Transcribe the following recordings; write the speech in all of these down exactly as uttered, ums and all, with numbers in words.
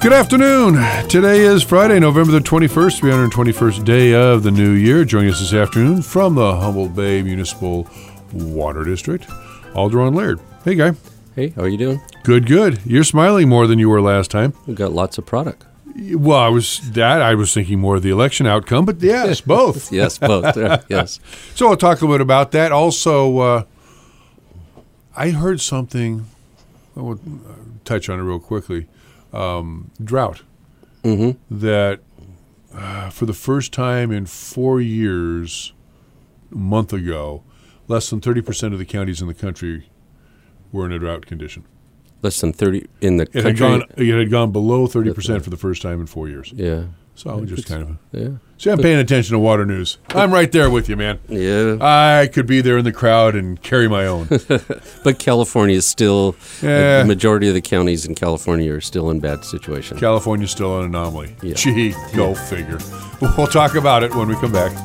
Good afternoon. Today is Friday, November the twenty-first, three hundred twenty-first day of the new year. Joining us this afternoon from the Humboldt Bay Municipal Water District, Alderon Laird. Hey, Guy. Hey, how are you doing? Good, good. You're smiling more than you were last time. We've got lots of product. Well, I was that I was thinking more of the election outcome, but yes, both. Yes, both. Yes. So I'll talk a little bit about that. Also, uh, I heard something. I will touch on it real quickly. Um, drought. Mm-hmm. That uh, for the first time in four years, a month ago, less than thirty percent of the counties in the country were in a drought condition. Less than thirty in the it country? Had gone, it had gone below thirty percent for the first time in four years. Yeah. So yeah, just kind of... Yeah. See, I'm paying attention to water news. I'm right there with you, man. Yeah. I could be there in the crowd and carry my own. But California is still, Yeah. uh, the majority of the counties in California are still in bad situation. California's still an anomaly. Yeah. Gee, go Yeah. figure. We'll talk about it when we come back.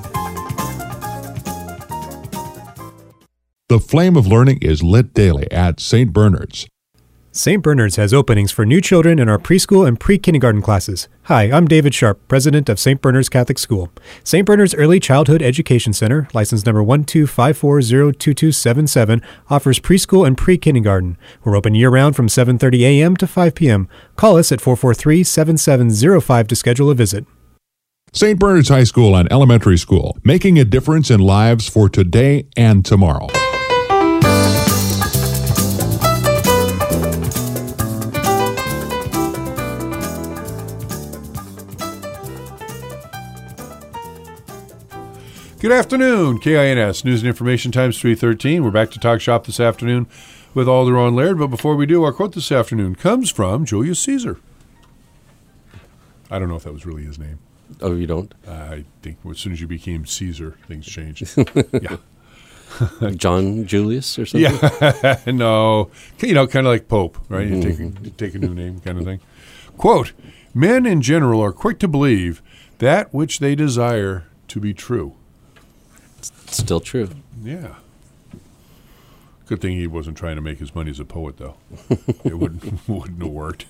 The flame of learning is lit daily at Saint Bernard's. Saint Bernard's has openings for new children in our preschool and pre-kindergarten classes. Hi, I'm David Sharp, president of Saint Bernard's Catholic School. Saint Bernard's Early Childhood Education Center, license number one two five four zero two two seven seven, offers preschool and pre-kindergarten. We're open year-round from seven thirty a.m. to five p.m. Call us at four four three, seven seven zero five to schedule a visit. Saint Bernard's High School and Elementary School, making a difference in lives for today and tomorrow. Good afternoon, K I N S News and Information Times three thirteen. We're back to Talk Shop this afternoon with Alderon Laird, but before we do, our quote this afternoon comes from Julius Caesar. I don't know if that was really his name. Oh, you don't? I think as soon as you became Caesar, things changed. Yeah. John Julius or something? Yeah. No. You know, kind of like Pope, right? You take, a, you take a new name kind of thing. Quote, men in general are quick to believe that which they desire to be true. Still true. Yeah. Good thing he wasn't trying to make his money as a poet, though. It wouldn't wouldn't have worked.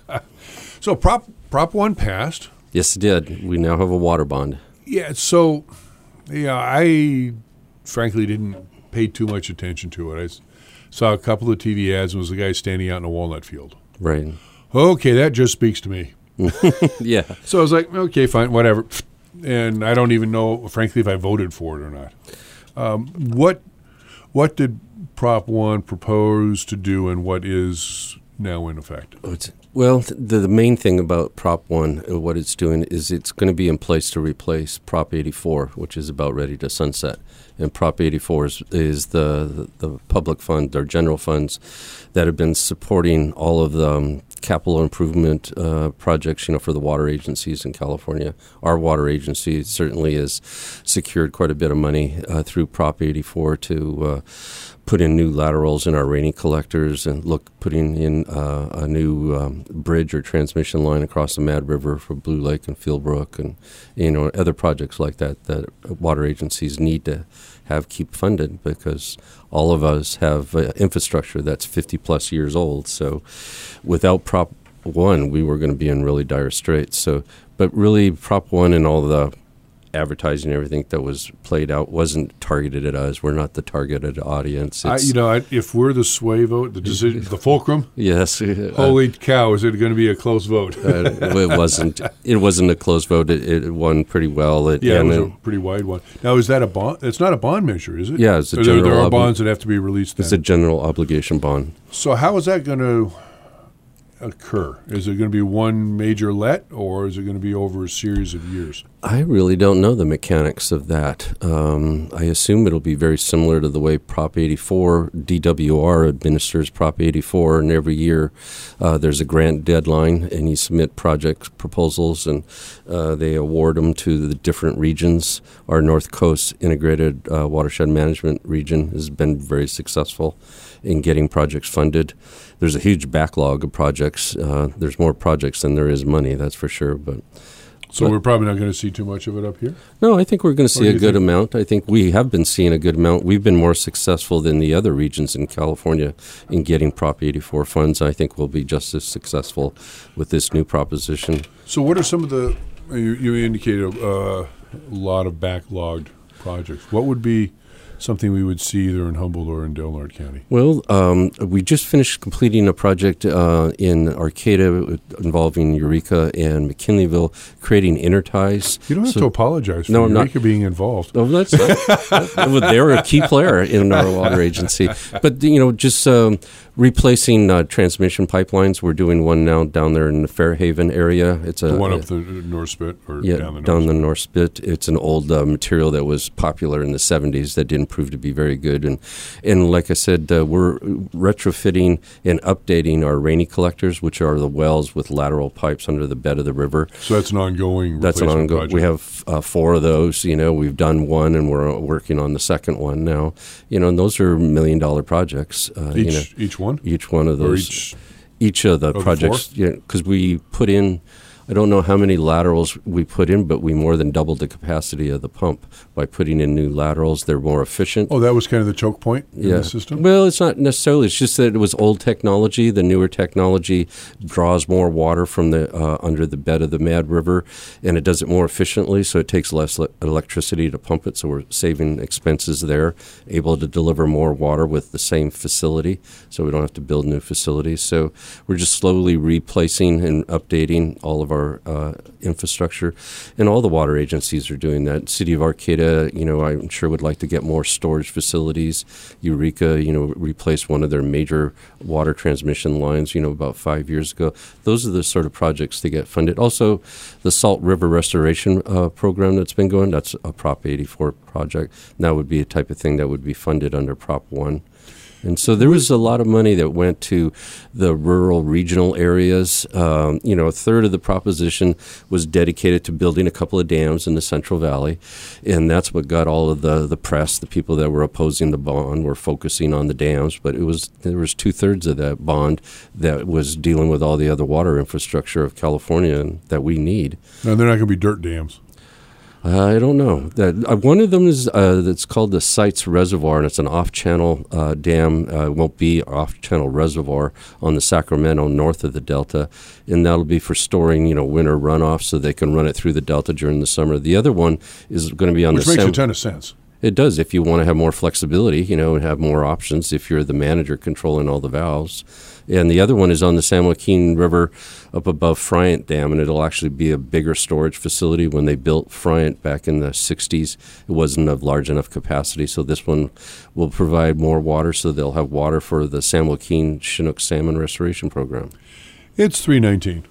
So Prop Prop One passed. Yes, it did. We now have a water bond. Yeah. So, yeah, I frankly didn't pay too much attention to it. I s- saw a couple of T V ads, and it was a guy standing out in a walnut field. Right. Okay, that just speaks to me. Yeah. So I was like, okay, fine, whatever. And I don't even know, frankly, if I voted for it or not. Um, what what did Prop One propose to do, and what is now in effect? Oh, it's- Well, the, the main thing about Prop one, uh, what it's doing, is it's going to be in place to replace Prop eighty-four, which is about ready to sunset. And Prop eighty-four is, is the, the, the public fund, or general funds, that have been supporting all of the um, capital improvement uh, projects, you know, for the water agencies in California. Our water agency certainly has secured quite a bit of money uh, through Prop eighty-four to uh, put in new laterals in our rainy collectors and look putting in uh, a new um, bridge or transmission line across the Mad River for Blue Lake and Fieldbrook, and you know other projects like that that water agencies need to have keep funded, because all of us have uh, infrastructure that's fifty plus years old. So without Prop one, we were going to be in really dire straits. So, but really Prop one and all the advertising and everything that was played out wasn't targeted at us. We're not the targeted audience. I, It's, you know, I, if we're the sway vote, the decision, the fulcrum, yes. uh, holy cow, is it going to be a close vote? uh, it wasn't. It wasn't a close vote. It, it won pretty well. It, Yeah, it and was it- a pretty wide one. Now, is that a bond? It's not a bond measure, is it? Yeah, it's a Or there, there general are obli- bonds that have to be released it's a then. general obligation bond. So how is that going to occur? Is it going to be one major let, or is it going to be over a series of years? I really don't know the mechanics of that. Um, I assume it'll be very similar to the way Prop eighty-four, D W R administers Prop eighty-four, and every year uh, there's a grant deadline, and you submit project proposals, and uh, they award them to the different regions. Our North Coast Integrated uh, Watershed Management Region has been very successful in getting projects funded. There's a huge backlog of projects. Uh, there's more projects than there is money, that's for sure, but... So But- we're probably not going to see too much of it up here? No, I think we're going to Or see do a you good think- amount. I think we have been seeing a good amount. We've been more successful than the other regions in California in getting Prop eighty-four funds. I think we'll be just as successful with this new proposition. So what are some of the, you, you indicated uh, a lot of backlogged projects. What would be something we would see either in Humboldt or in Del Norte County? Well, um, we just finished completing a project uh, in Arcata involving Eureka and McKinleyville, creating interties. You don't have So- to apologize for No, I'm not. Eureka being involved. Oh, that's well, they're a key player in our water agency. But you know, just um, replacing uh, transmission pipelines. We're doing one now down there in the Fairhaven area. It's a The one a- up the North Spit or yeah, down the North down the Spit? North Spit. It's an old uh, material that was popular in the seventies that didn't prove to be very good. And and like I said, uh, we're retrofitting and updating our rainy collectors, which are the wells with lateral pipes under the bed of the river. So that's an ongoing That's an replacement ongoing. project. We have uh, four of those. You know, we've done one, and we're working on the second one now. You know, and those are million dollar projects. Uh, each, you know, each one? each one of Or those. each, Each of the of the projects, yeah, because we put in, I don't know how many laterals we put in, but we more than doubled the capacity of the pump by putting in new laterals. They're more efficient. oh, that was kind of the choke point in Yeah. the system? Well, it's not necessarily. It's just that it was old technology. The newer technology draws more water from the uh, under the bed of the Mad River, and it does it more efficiently. So it takes less le- electricity to pump it. So we're saving expenses there, able to deliver more water with the same facility. So we don't have to build new facilities. So we're just slowly replacing and updating all of our uh, infrastructure, and all the water agencies are doing that. City of Arcata, you know, I'm sure would like to get more storage facilities. Eureka, you know, replaced one of their major water transmission lines, you know, about five years ago. Those are the sort of projects that get funded. Also, the Salt River Restoration uh, Program that's been going, that's a Prop eighty-four project. And that would be a type of thing that would be funded under Prop one. And so there was a lot of money that went to the rural regional areas. Um, you know, a third of the proposition was dedicated to building a couple of dams in the Central Valley. And that's what got all of the, the press. The people that were opposing the bond were focusing on the dams. But it was there was two-thirds of that bond that was dealing with all the other water infrastructure of California and that we need. No, they're not going to be dirt dams. Uh, I don't know. That uh, one of them is uh, that's called the Sites Reservoir, and it's an off-channel uh, dam. Uh, it won't be off-channel reservoir on the Sacramento north of the Delta, and that'll be for storing, you know, winter runoff, so they can run it through the Delta during the summer. The other one is going to be on Which the makes Sam- a ton of sense. It does if you want to have more flexibility, you know, and have more options if you're the manager controlling all the valves. And the other one is on the San Joaquin River up above Friant Dam, and it'll actually be a bigger storage facility. When they built Friant back in the sixties, it wasn't of large enough capacity, so this one will provide more water, so they'll have water for the San Joaquin Chinook Salmon Restoration Program. It's three nineteen.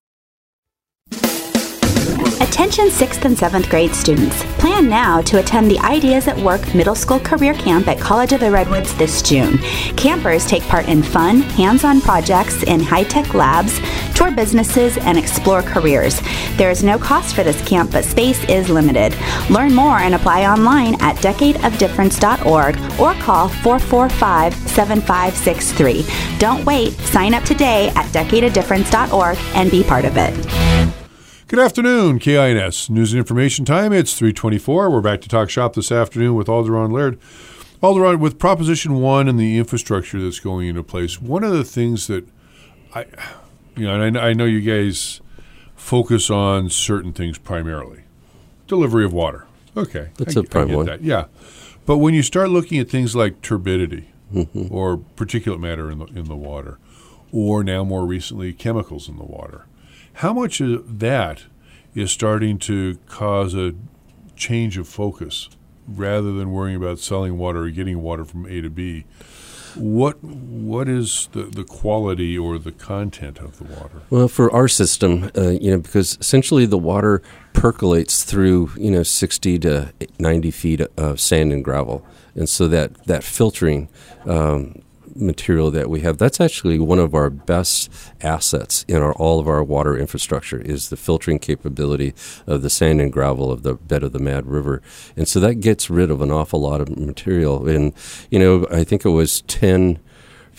Attention sixth and seventh grade students. Plan now to attend the Ideas at Work Middle School Career Camp at College of the Redwoods this June. Campers take part in fun, hands-on projects in high-tech labs, tour businesses, and explore careers. There is no cost for this camp, but space is limited. Learn more and apply online at decade of difference dot org or call four four five, seven five six three. Don't wait. Sign up today at decade of difference dot org and be part of it. Good afternoon, K I N S News and Information Time. It's three twenty-four. We're back to Talk Shop this afternoon with Alderon Laird. Alderon, with Proposition one and the infrastructure that's going into place, one of the things that I, you know, and I, I know you guys focus on certain things primarily. Delivery of water. Okay. That's I, a prime I get one. that. Yeah. But when you start looking at things like turbidity Mm-hmm. or particulate matter in the, in the water, or now more recently chemicals in the water, how much of that is starting to cause a change of focus rather than worrying about selling water or getting water from A to B? What what is the, the quality or the content of the water? Well, for our system, uh, you know, because essentially the water percolates through, you know, sixty to ninety feet of sand and gravel. And so that, that filtering um, material that we have, that's actually one of our best assets in our all of our water infrastructure is the filtering capability of the sand and gravel of the bed of the Mad River. And so that gets rid of an awful lot of material. And, you know, I think it was ten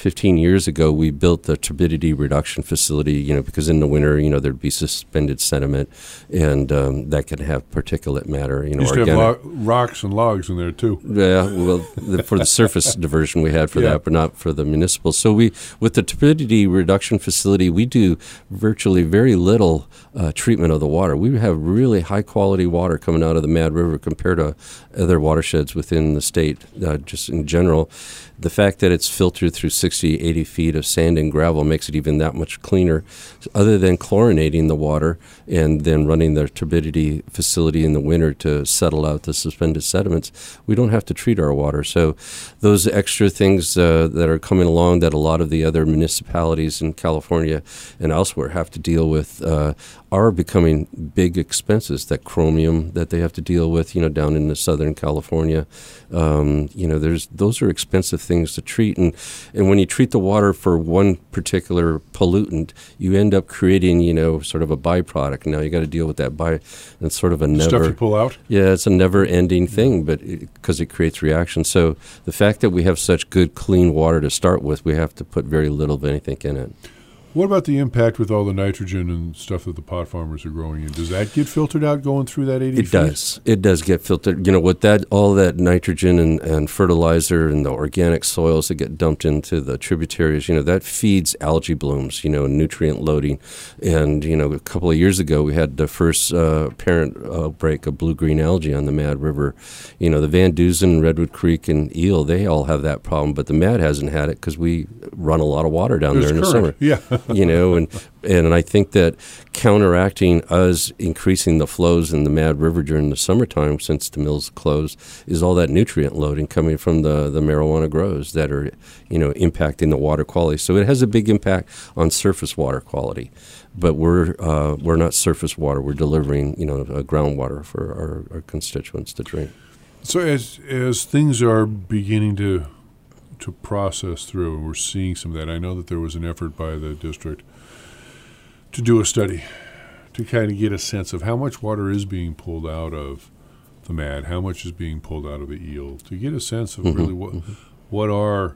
fifteen years ago, we built the turbidity reduction facility, you know, because in the winter, you know, there'd be suspended sediment, and um, that can have particulate matter, you know, used to organic. have lo- rocks and logs in there, too. Yeah, well, the, for the surface diversion we had for Yeah. that, but not for the municipal. So we, with the turbidity reduction facility, we do virtually very little uh, treatment of the water. We have really high-quality water coming out of the Mad River compared to other watersheds within the state, uh, just in general. The fact that it's filtered through sixty, eighty feet of sand and gravel makes it even that much cleaner. Other than chlorinating the water and then running the turbidity facility in the winter to settle out the suspended sediments, we don't have to treat our water. So those extra things uh, that are coming along that a lot of the other municipalities in California and elsewhere have to deal with uh, are becoming big expenses. That chromium that they have to deal with, you know, down in the Southern California, um, you know, there's those are expensive things to treat, and and when you treat the water for one particular pollutant, you end up creating, you know, sort of a byproduct. Now you got to deal with that by, it's sort of a never Stuff you pull out? Yeah, it's a never-ending thing, but because it, it creates reaction. So the fact that we have such good, clean water to start with, we have to put very little of anything in it. What about the impact with all the nitrogen and stuff that the pot farmers are growing in? Does that get filtered out going through that eighty It feet? does. It does get filtered. You know, with that, all that nitrogen and, and fertilizer and the organic soils that get dumped into the tributaries, you know, that feeds algae blooms, you know, nutrient loading. And, you know, a couple of years ago, we had the first uh, apparent outbreak of blue-green algae on the Mad River. You know, the Van Dusen, Redwood Creek, and Eel, they all have that problem, but the Mad hasn't had it because we run a lot of water down There's there in current. the summer. Yeah. You know, and and I think that counteracting us increasing the flows in the Mad River during the summertime, since the mills closed, is all that nutrient loading coming from the, the marijuana grows that are, you know, impacting the water quality. So it has a big impact on surface water quality. But we're uh, we're not surface water. We're delivering, you know, uh, groundwater for our, our constituents to drink. So as as things are beginning to to process through, and we're seeing some of that. I know that there was an effort by the district to do a study to kind of get a sense of how much water is being pulled out of the Mad, how much is being pulled out of the Eel, to get a sense of Mm-hmm, really what mm-hmm. what are,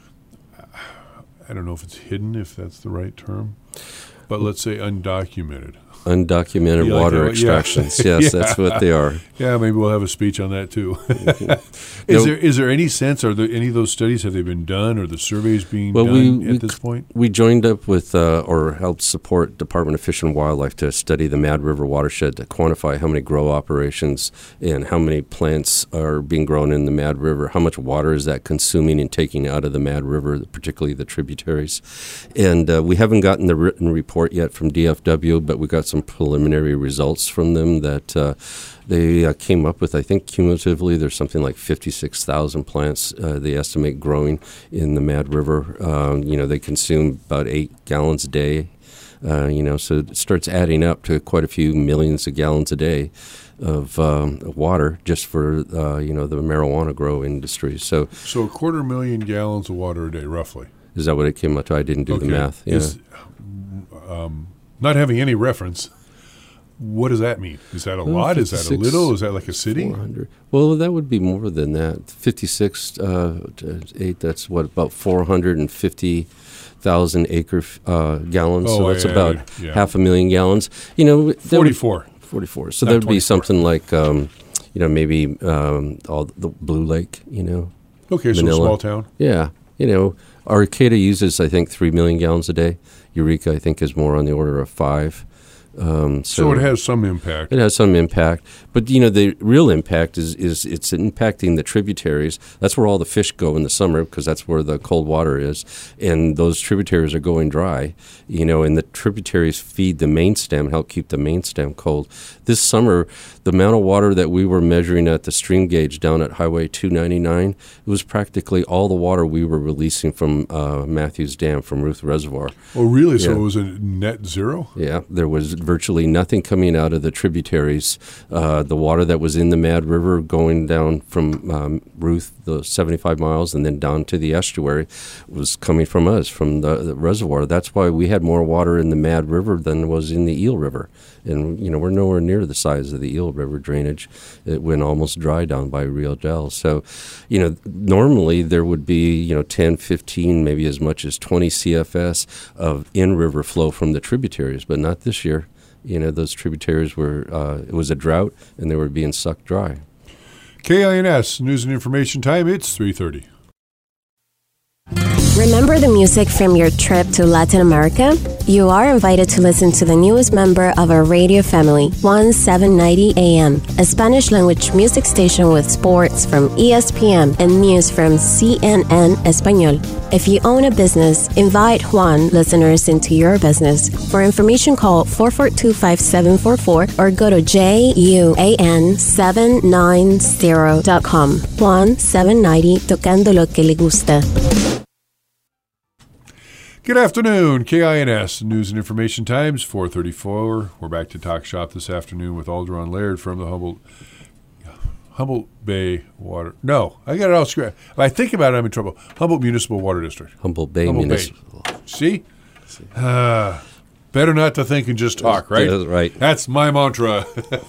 I don't know if it's hidden, if that's the right term, but let's say undocumented. Undocumented You like water that? Yeah. extractions. Yes, Yeah. that's what they are. Yeah, maybe we'll have a speech on that too. No. Is there is there any sense? Are there any of those studies, have they been done, or the surveys being Well, done we- at we this c- point? We joined up with uh, or helped support Department of Fish and Wildlife to study the Mad River watershed to quantify how many grow operations and how many plants are being grown in the Mad River, how much water is that consuming and taking out of the Mad River, particularly the tributaries. And uh, we haven't gotten the written report yet from D F W, but we got some preliminary results from them that uh, they uh, came up with. I think cumulatively there's something like fifty-six thousand plants uh, they estimate growing in the Mad River. Um, you know, they consume about eight gallons a day. Uh, you know, so it starts adding up to quite a few millions of gallons a day of um, water just for, uh, you know, the marijuana grow industry. So So a quarter million gallons of water a day, roughly. is that what it came up to? I didn't do the math. Yeah. Is, um, not having any reference, what does that mean? Is that a Well, lot? Is that a fifty-six, little? Is that like a city? four hundred. Well, that would be more than that. fifty-six, uh, to eight, that's what, about four hundred fifty thousand acre uh, gallons. Oh, so that's yeah, about yeah. half a million gallons. You know, there would- forty-four. forty-four. So Not there would be twenty-four. something like, um, you know, maybe um, all the Blue Lake, you know. Okay, so a Manila. small town. Yeah. You know, Arcata uses, I think, three million gallons a day. Eureka, I think, is more on the order of five. Um, so, So it has some impact. It has some impact, but you know the real impact is is it's impacting the tributaries. That's where all the fish go in the summer because that's where the cold water is, and those tributaries are going dry. You know, and the tributaries feed the main stem, help keep the main stem cold. This summer, the amount of water that we were measuring at the stream gauge down at Highway two ninety-nine, it was practically all the water we were releasing from uh, Matthews Dam from Ruth Reservoir. Oh, really? So Yeah. it was a net zero? Yeah, there was virtually nothing coming out of the tributaries. Uh, the water that was in the Mad River going down from um, Ruth, the seventy-five miles, and then down to the estuary was coming from us, from the, the reservoir. That's why we had more water in the Mad River than was in the Eel River. And, you know, we're nowhere near the size of the Eel River drainage. It went almost dry down by Rio Del. So, you know, normally there would be, you know, ten, fifteen, maybe as much as twenty C F S of in-river flow from the tributaries, but not this year. You know, those tributaries were, uh, it was a drought, and they were being sucked dry. K I N S, News and Information Time, it's three thirty. Remember the music from your trip to Latin America? You are invited to listen to the newest member of our radio family, one seven ninety A M, a Spanish-language music station with sports from E S P N and news from C N N Español. If you own a business, invite Juan listeners into your business. For information, call four four two, five seven four four or go to J U A N seven ninety dot com. Juan seven ninety, tocando lo que le gusta. Good afternoon, K I N S, News and Information Times, four thirty-four. We're back to Talk Shop this afternoon with Alderon Laird from the Humboldt Humboldt Bay Water. No, I got it all scratched. If I think about it, I'm in trouble. Humboldt Municipal Water District. Humboldt Bay Humboldt Municipal. Bay. See? Uh, better not to think and just talk, right? That's right. That's my mantra.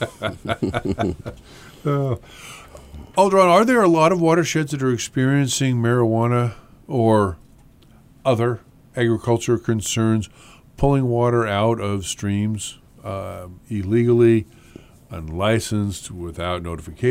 uh, Alderon, are there a lot of watersheds that are experiencing marijuana or other agriculture concerns, pulling water out of streams uh, illegally, unlicensed, without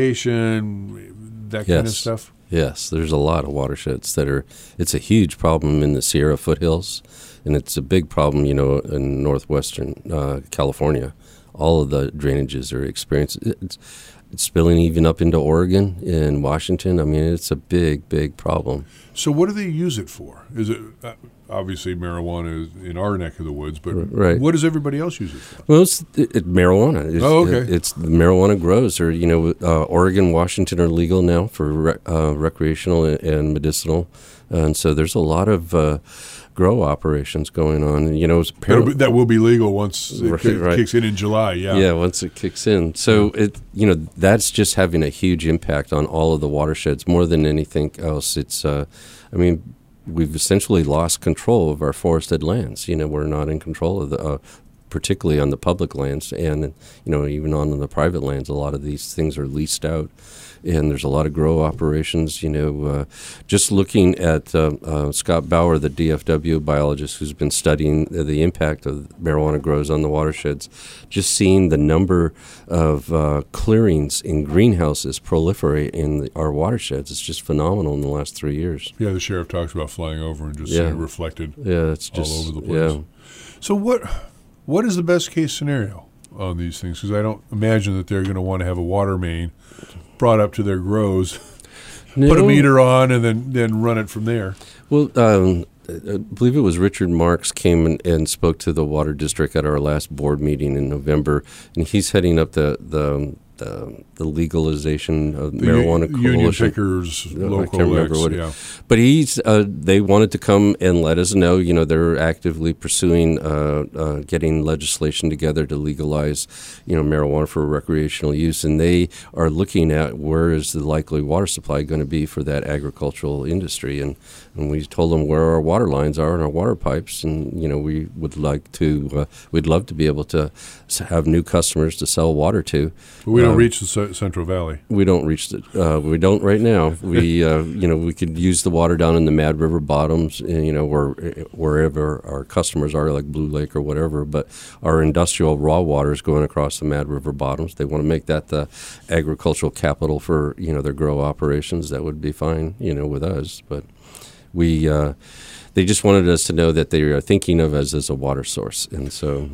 notification, that yes. kind of stuff? Yes, there's a lot of watersheds that are, it's a huge problem in the Sierra foothills, and it's a big problem, you know, in northwestern uh, California. All of the drainages are experiencing, it's, it's spilling even up into Oregon and Washington. I mean, it's a big, big problem. So what do they use it for? Is it uh, obviously marijuana is in our neck of the woods, but right. what does everybody else use it for? Well, it's it, it, marijuana. It's, oh, okay. It, it's the marijuana grows, or you know, uh, Oregon, Washington are legal now for rec- uh, recreational and, and medicinal, and so there's a lot of uh, grow operations going on. And, you know, it's par- be, that will be legal once it right, k- right. kicks in in July. Yeah, yeah, once it kicks in. So it, you know, that's just having a huge impact on all of the watersheds more than anything else. It's, uh, I mean. We've essentially lost control of our forested lands. You know, we're not in control of the, uh, particularly on the public lands, and you know, even on the private lands. A lot of these things are leased out, and there's a lot of grow operations. You know, uh, just looking at uh, uh, Scott Bauer, the D F W biologist who's been studying the, the impact of marijuana grows on the watersheds, just seeing the number of uh, clearings in greenhouses proliferate in the, our watersheds is just phenomenal in the last three years. Yeah, the sheriff talks about flying over and just yeah. seeing it reflected yeah, it's just, all over the place. Yeah. So what what is the best case scenario on these things? Because I don't imagine that they're going to want to have a water main brought up to their grows, no. put a meter on, and then, then run it from there. Well, um, I believe it was Richard Marks came and, and spoke to the Water District at our last board meeting in November, and he's heading up the the, the, the legalization of the marijuana U- Union coalition. Pickers No, local I can't remember ex, what yeah. it, but he's uh, they wanted to come and let us know. You know, they're actively pursuing uh, uh, getting legislation together to legalize, you know, marijuana for recreational use, and they are looking at where is the likely water supply going to be for that agricultural industry, and. And we told them where our water lines are and our water pipes, and you know we would like to, uh, we'd love to be able to have new customers to sell water to. But we don't um, reach the C- Central Valley. We don't reach the, uh, we don't right now. We, uh, you know, we could use the water down in the Mad River bottoms, you know, where wherever our customers are, like Blue Lake or whatever. But our industrial raw water is going across the Mad River bottoms. They want to make that the agricultural capital for you know their grow operations. That would be fine, you know, with us, but. We, uh, they just wanted us to know that they are thinking of us as a water source, and so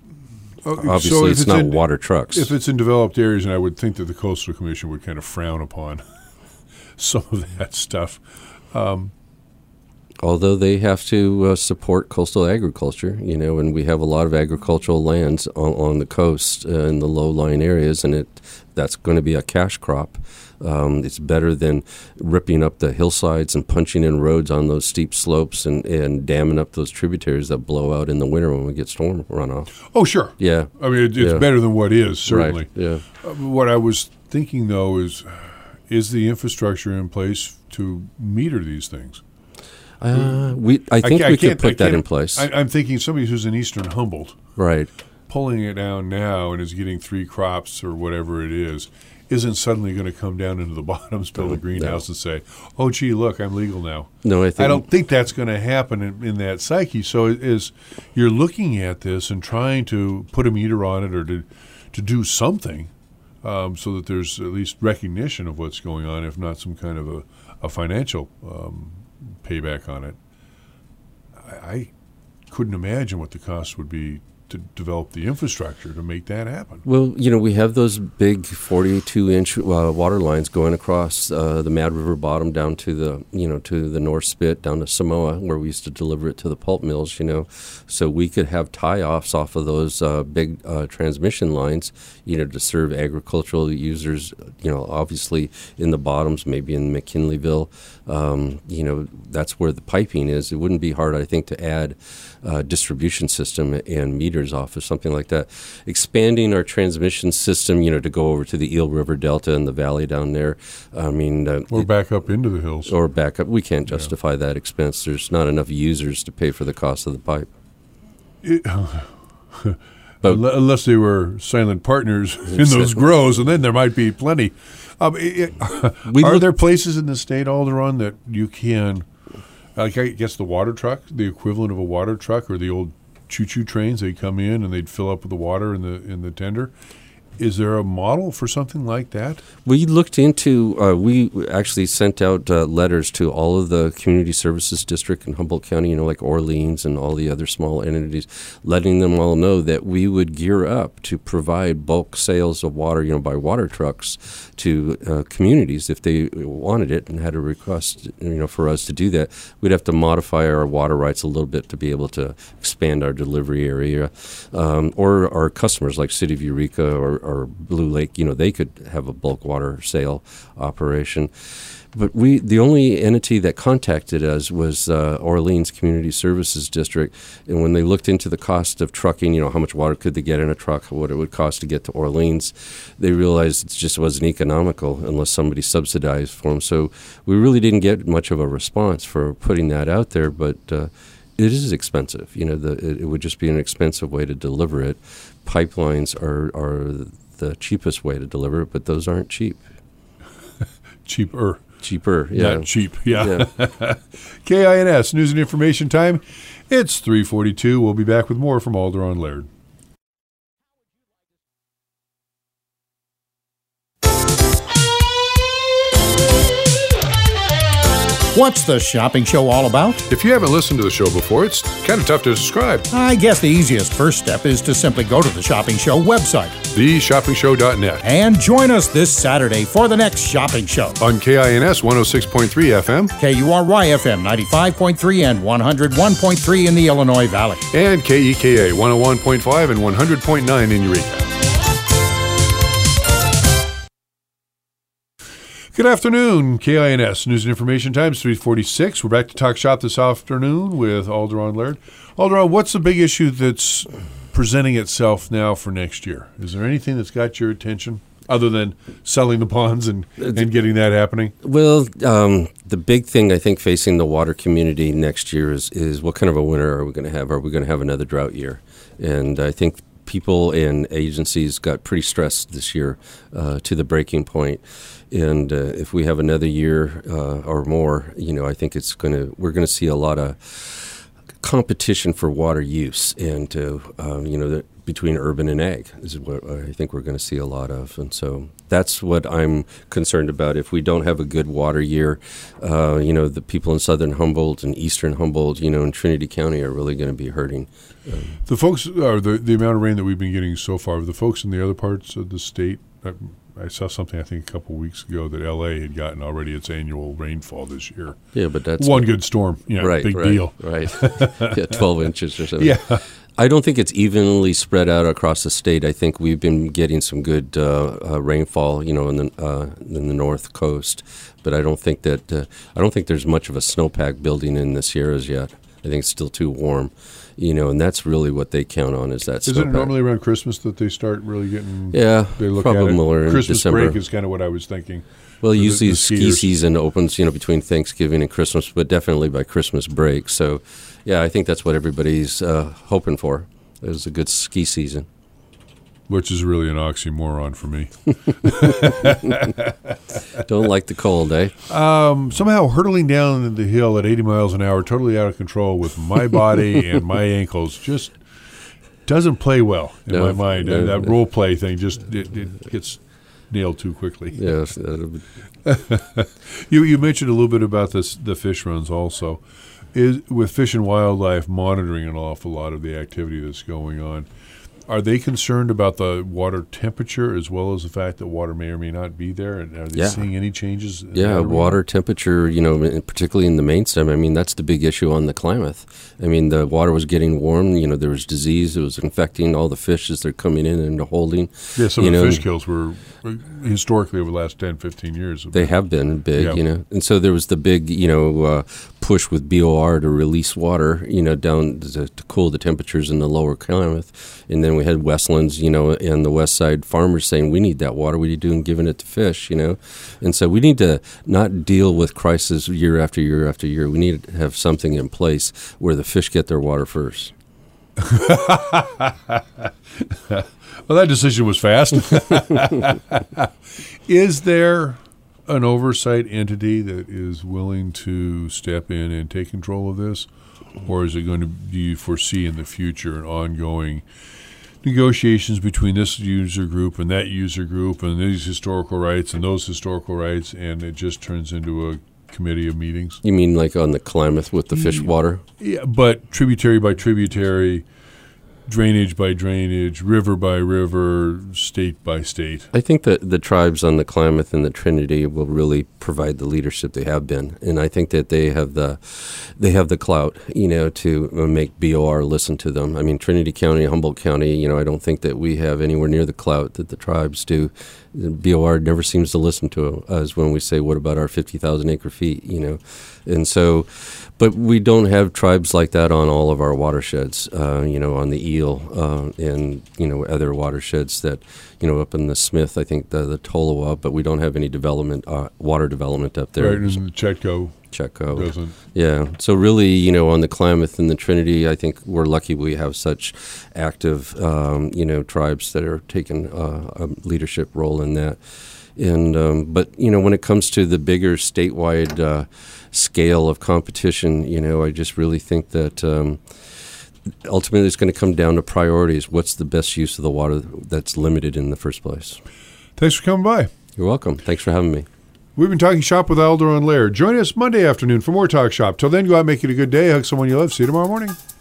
oh, obviously so it's, it's not in, water trucks. If it's in developed areas, and I would think that the Coastal Commission would kind of frown upon some of that stuff. Um, Although they have to uh, support coastal agriculture, you know, and we have a lot of agricultural lands on, on the coast uh, in the low-lying areas, and it that's going to be a cash crop. Um, it's better than ripping up the hillsides and punching in roads on those steep slopes and, and damming up those tributaries that blow out in the winter when we get storm runoff. Oh, sure. Yeah. I mean, it, it's yeah. better than what is, certainly. Right. Yeah. Uh, what I was thinking, though, is is the infrastructure in place to meter these things? Uh, we, I think I we can't- could put I that can't- in place. I, I'm thinking somebody who's in eastern Humboldt, right. pulling it down now and is getting three crops or whatever it is, isn't suddenly going to come down into the bottoms, build a greenhouse, and say, "Oh, gee, look, I'm legal now." No, I think I don't think that's going to happen in, in that psyche. So, it is you're looking at this and trying to put a meter on it or to to do something um, so that there's at least recognition of what's going on, if not some kind of a, a financial um, payback on it. I, I couldn't imagine what the cost would be to develop the infrastructure to make that happen. Well, you know, we have those big forty-two inch uh, water lines going across uh, the Mad River bottom down to the, you know, to the North Spit, down to Samoa, where we used to deliver it to the pulp mills, you know. So we could have tie-offs off of those uh, big uh, transmission lines, you know, to serve agricultural users, you know, obviously in the bottoms, maybe in McKinleyville. Um, you know, that's where the piping is. It wouldn't be hard, I think, to add uh, distribution system and meters off of something like that. Expanding our transmission system, you know, to go over to the Eel River Delta and the valley down there. I mean, uh, Or it- back up into the hills. or back up. We can't justify that expense. There's not enough users to pay for the cost of the pipe. It- But- Unle- Unless they were silent partners in those grows, and then there might be plenty. Um, it- We are look- there places in the state, Alderon, that you can, like I guess the water truck, the equivalent of a water truck, or the old choo-choo trains, they'd come in and they'd fill up with the water in the in the tender. Is there a model for something like that? We looked into, uh, we actually sent out uh, letters to all of the community services district in Humboldt County, you know, like Orleans and all the other small entities, letting them all know that we would gear up to provide bulk sales of water, you know, by water trucks to uh, communities if they wanted it and had a request, you know, for us to do that. We'd have to modify our water rights a little bit to be able to expand our delivery area. Um, or our customers like City of Eureka or, or Blue Lake, you know, they could have a bulk water sale operation. But we, the only entity that contacted us was uh, Orleans Community Services District. And when they looked into the cost of trucking, you know, how much water could they get in a truck, what it would cost to get to Orleans, they realized it just wasn't economical unless somebody subsidized for them. So we really didn't get much of a response for putting that out there, but uh, it is expensive. You know, the, it, it would just be an expensive way to deliver it. Pipelines are, are the cheapest way to deliver it, but those aren't cheap. Cheaper. Cheaper, yeah. Not cheap, yeah. Yeah. K I N S, News and Information Time. It's three forty-two. We'll be back with more from Alderon Laird. What's the shopping show all about? If you haven't listened to the show before, it's kind of tough to describe. I guess the easiest first step is to simply go to the Shopping Show website the shopping show dot net. and join us this Saturday for the next shopping show. On K I N S one oh six point three F M K U R Y F M ninety-five point three and one oh one point three in the Illinois Valley. and K E K A one oh one point five and one hundred point nine in Eureka. Good afternoon, K I N S News and Information Times, three forty-six. We're back to Talk Shop this afternoon with Alderon Laird. Alderon, what's the big issue that's presenting itself now for next year? Is there anything that's got your attention other than selling the ponds and, and getting that happening? Well, um, the big thing I think facing the water community next year is, is what kind of a winter are we going to have? Are we going to have another drought year? And I think people and agencies got pretty stressed this year uh, to the breaking point. And uh, if we have another year uh, or more, you know, I think it's going to, we're going to see a lot of competition for water use, and uh, um, you know, the, between urban and ag is what I think we're going to see a lot of. And so that's what I'm concerned about. If we don't have a good water year, uh, you know, the people in southern Humboldt and eastern Humboldt, you know, in Trinity County are really going to be hurting. Um, The folks, or the, the amount of rain that we've been getting so far, the folks in the other parts of the state, uh, I saw something I think a couple weeks ago that L A had gotten already its annual rainfall this year. Yeah, but that's one good storm. Yeah, right, big right, deal. Right. Yeah, twelve inches or something. Yeah. I don't think it's evenly spread out across the state. I think we've been getting some good uh, uh, rainfall, you know, in the uh, in the north coast, but I don't think that uh, I don't think there's much of a snowpack building in the Sierras yet. I think it's still too warm, you know, and that's really what they count on is that. Isn't snowpack. it normally around Christmas that they start really getting? Yeah, they look probably at it. more in Christmas December. break is kind of what I was thinking. Well, the- usually the ski skiers. season opens, you know, between Thanksgiving and Christmas, but definitely by Christmas break. So, yeah, I think that's what everybody's uh, hoping for. Is a good ski season. Which is really an oxymoron for me. Don't like the cold, eh? Um, somehow hurtling down the hill at eighty miles an hour, totally out of control with my body and my ankles, just doesn't play well in No, my mind. no, and that no. role play thing just it, it gets nailed too quickly. Yes. that'll- You you mentioned a little bit about this the fish runs also. Is with Fish and Wildlife monitoring an awful lot of the activity that's going on. Are they concerned about the water temperature as well as the fact that water may or may not be there? And are they Yeah. seeing any changes? in Yeah, that arena? water temperature, you know, and particularly in the main stem, I mean, that's the big issue on the Klamath. I mean, the water was getting warm, you know, there was disease, it was infecting all the fish as they're coming in and holding. Yeah, some you of the know, fish kills were uh, historically over the last ten, fifteen years. They have been big, Yeah. you know. And so there was the big, you know, uh, push with B O R to release water, you know, down to, to cool the temperatures in the lower Klamath. And then we had Westlands, you know, and the west side farmers saying, we need that water. What are you doing giving it to fish, you know? And so we need to not deal with crisis year after year after year. We need to have something in place where the fish get their water first. Well, that decision was fast. Is there an oversight entity that is willing to step in and take control of this? Or is it going to, do you foresee in the future an ongoing negotiations between this user group and that user group and these historical rights and those historical rights, and it just turns into a committee of meetings? You mean like on the Klamath with the fish water? Yeah, but tributary by tributary, drainage by drainage, river by river, state by state. I think that the tribes on the Klamath and the Trinity will really provide the leadership they have been, and I think that they have the they have the clout, you know, to make B O R listen to them. I mean, Trinity County, Humboldt County, you know, I don't think that we have anywhere near the clout that the tribes do. B O R never seems to listen to us when we say, "What about our fifty thousand acre feet?" You know, and so, but we don't have tribes like that on all of our watersheds. Uh, you know, on the Eel uh, and you know other watersheds that you know up in the Smith, I think the the Tolowa, but we don't have any development, uh, water development up there. Right, and the Chetco Chetco doesn't. Yeah. So really, you know, on the Klamath and the Trinity, I think we're lucky we have such active, um, you know, tribes that are taking uh, a leadership role in that. And um, but you know, when it comes to the bigger statewide uh, scale of competition, you know, I just really think that um, ultimately it's going to come down to priorities. What's the best use of the water that's limited in the first place? Thanks for coming by. You're welcome. Thanks for having me. We've been talking shop with Alderon Laird. Join us Monday afternoon for more Talk Shop. Till then, go out and make it a good day. Hug someone you love. See you tomorrow morning.